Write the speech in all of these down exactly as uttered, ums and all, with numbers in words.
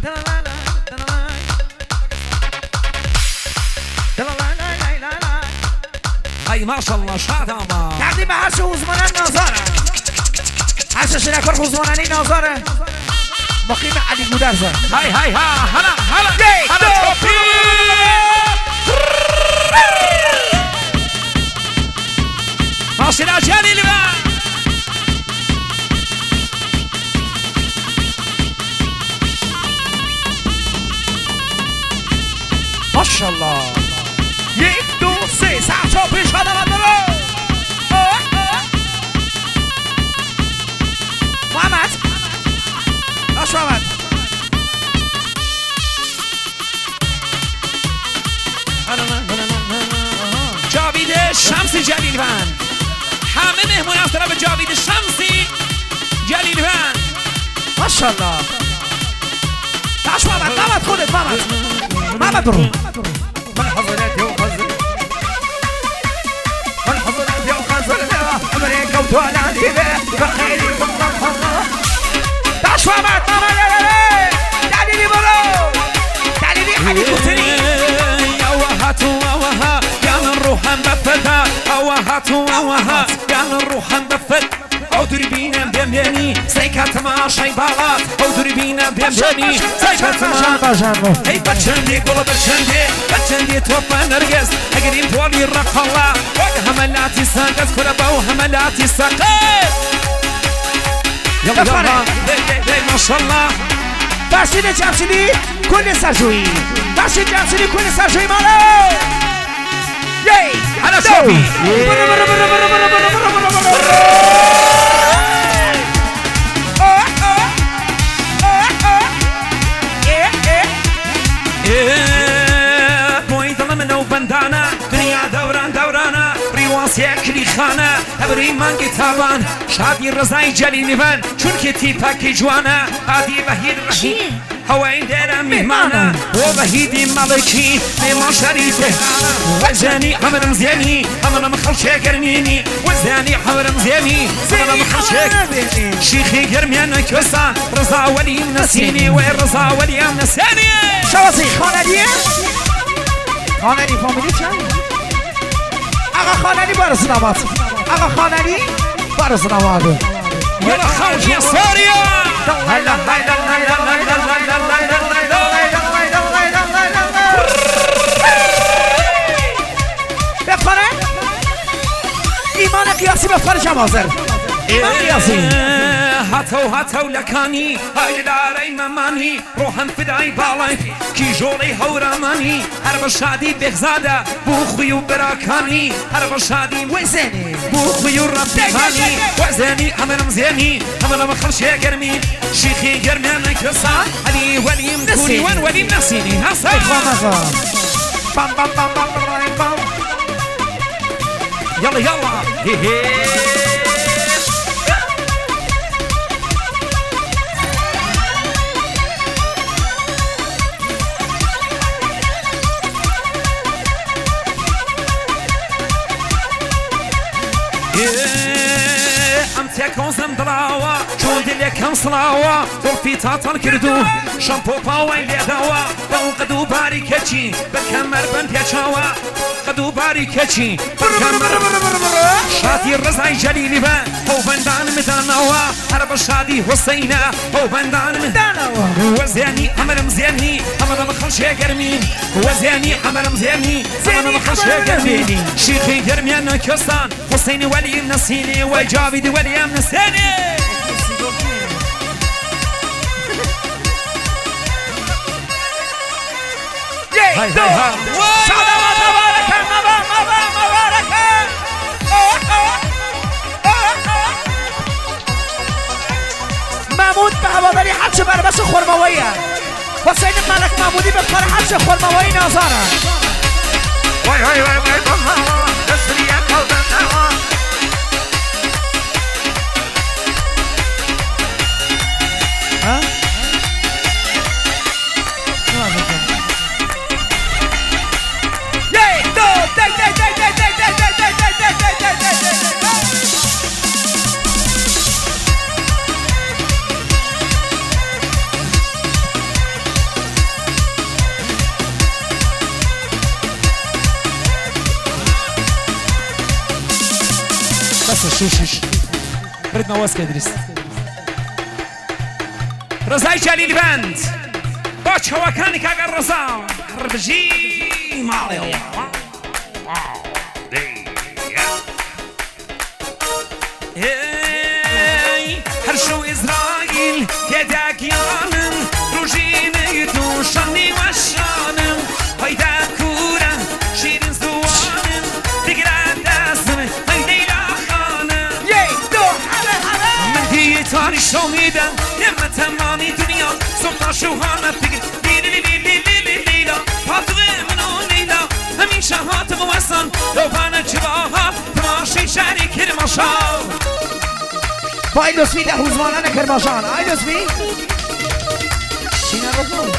ای ماشالله شاد آما تقدیم به هر چه حوزمانن نازاره هر چه شنکار حوزماننی نازاره مقیم علی گودرزه های های ها هلا هلا هلا توپی ماشینا جلیلی با ماشالله یک دو سه سه چهار پیش آدم هم برو محمد باش محمد جاوید شمسی جلیلوند همه مهمون از طرف جاوید شمسی جلیلوند ماشالله باش محمد محمد خودت محمد محمد برو من حضرت و خزر من حضرت و خزر امریکا و توانانی به خیلی بخمم باش محمد محمد دلیلی برو دلیلی علی کوتنی اوهاتو اوها كان الروحان بفتا اوهاتو اوها كان الروحان بفت او دربينا بيميني سيكات ما شي بالات او دربينا بيميني سيكات ما هي بچندي قول بچندي بچندي توفى نرجس اقريم تولي الرقلا وهملاتي ساقس كل ابو هملاتي ساقس يلا يلا ما شاء الله باشید جمشیدی کل سرجویی باشید جمشیدی کل سرجویی مالو یی انا صوفي برو برو برو برو برو برو برو برو برو بندانا دنيا دوران دورانا ريواسي كلي خانة ابري من كتابان شادي رزاي جليل فن چون كتي باكي جوانا هادي بهيد رحيم هواين ديرا مهمانا وبهيدي مالكي لما شريفه وزاني عمر مزياني عمر مخلشي قرنيني وزاني عمر مزياني عمر مخلشي شيخي قرميانا كوسا رزا ولي نسيني وين رزا ولي نسيني شوازي خاندیه خاننی فامیلی چند؟ آقا خاننی بارس نماد آقا خاننی بارس نماد يلا خرج يا سوريا هلا هلا هلا هلا بخوره ایمان قیاسی بخوره جمازر ایمان قیاسی هاتو هاتو لكاني هاي داري مماني روحن فداي بالاي كي جولي هوراماني هرب شادي بغزادة بوخي وبراكاني هرب شادي وزني بوخي ورباني وزني عمر مزياني عمر مخلشي قرمي شيخي قرمي انا كسا علي ولي مكوني وين ولي منسيني هسا بام بام بام بام بام يلا يلا هي هي ام تكون زندراوا شون دلي كم صلاوا في تاطل كردو شامبو باوي لدوا بنقدو باريكتشي بكمر بنت يشاوا قدو باريكتشي بكمر شادي الرزاي جليلي با هو بندان مدانوا هرب شادي حسينا هو بندان مدانوا وزياني عمر مزياني عمر مخلشي قرمين وزياني عمر مزياني عمر مخلشي قرمين شيخي قرميان كستان حسيني ولي نسيني وجاويد ولي نسيني هاي هاي هاي شادوا تبارك مبارك مبارك محمود به هواداری حج بربش خرمویه حسین ملک محمودی به کار حج خرمویی نازاره وای وای وای وای تسریع قلبم ها بس شوشش برد نواز كدرس رزاي جليل بند باش هو كان كاغر رزا ربجي ماريو هرشو إسرائيل يدك يانم روجيني توشني وشانم هيدا كورا شيرين زوانم تقرا داسم هيدي لا خانم يدو حلا حلا من دي تاني شوميدا يما تمامي دنيا سلطة شوهانا تقر ليلي ليلي ليلي ليلي فاطمة منو ليلى همين شهات موسن لو بانا جباها تماشي شاري كرمشان فای لطفی ده روزمانه کرماشان آی لطفی شینه رو کن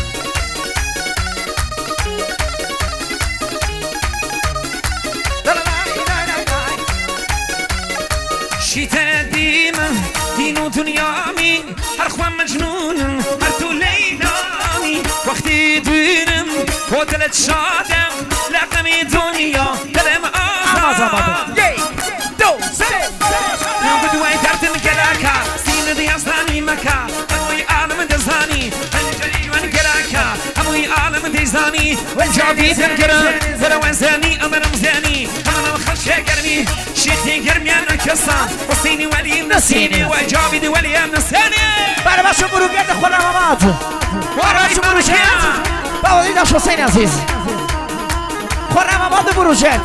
شیته دیمن دین و دنیامی هر خوان مجنونم هر تو لیلامی وقتی دینم و دلت شادم لقمی دنیا دلم آزاد دو سه بدوي دردم كراكا سين دي أصلاني مكا أموي عالم دزاني الجليل وان كراكا أموي عالم دزاني والجابي تنكرا ولو انساني أمرم زاني أمرم خلشة كرمي شيتي كرمي أنا كسا وصيني ولي نسيني والجابي دي ولي نسيني برای باشو بروگرد خورم آماد برای باشو بروگرد باوری داشت حسین عزیز خورم آماد بروگرد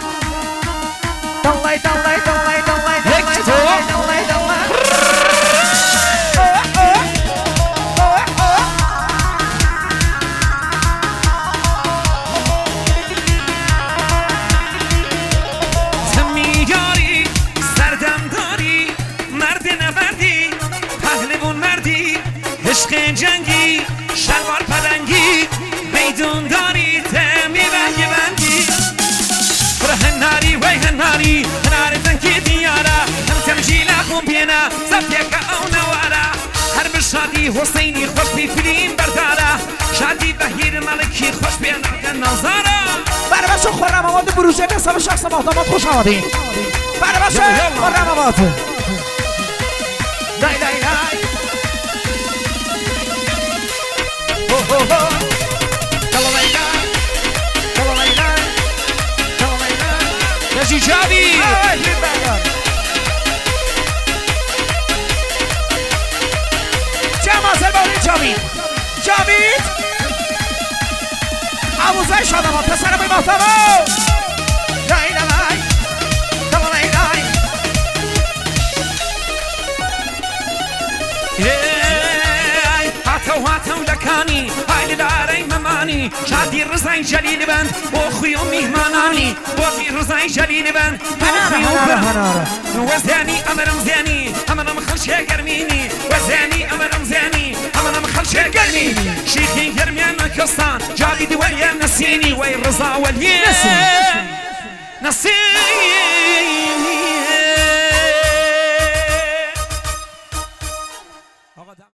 دلای دلای دلای دلای هيك تو سمیاری سردم داری مرد نبردی پهلوان مردی عشق جنگی شلوار پلنگی میدون داری تمی بنگی بندی هناري وي هناري هناري تنكي ديارة هم تمشي لكم بينا زفتيك أو نوارا هرب الشادي حسيني خوش بي فيلم بردارة شادي بهير ملكي خوش بي نظارة برای باشو خورم آماد بروجه به حساب شخص محتمات خوش آمدین برای باشو خورم آماد لای لای لای نجي جابي جمع سلباوی جاوید جاوید عوضای شادمان پسر بای محتوا لای لای لای لای هاتو هاتو لكاني هاي لداري مماني شادي رزاي جليل بند وخيوم مهماناني وفي رزاي جليل بند وخيوم وزاني أمرم زاني أمرم خلشة قرميني وزاني أمرم زاني أمرم خلشة قرميني شيخي قرميان كستان جابي دوليا نسيني وي رزا وليا نسيني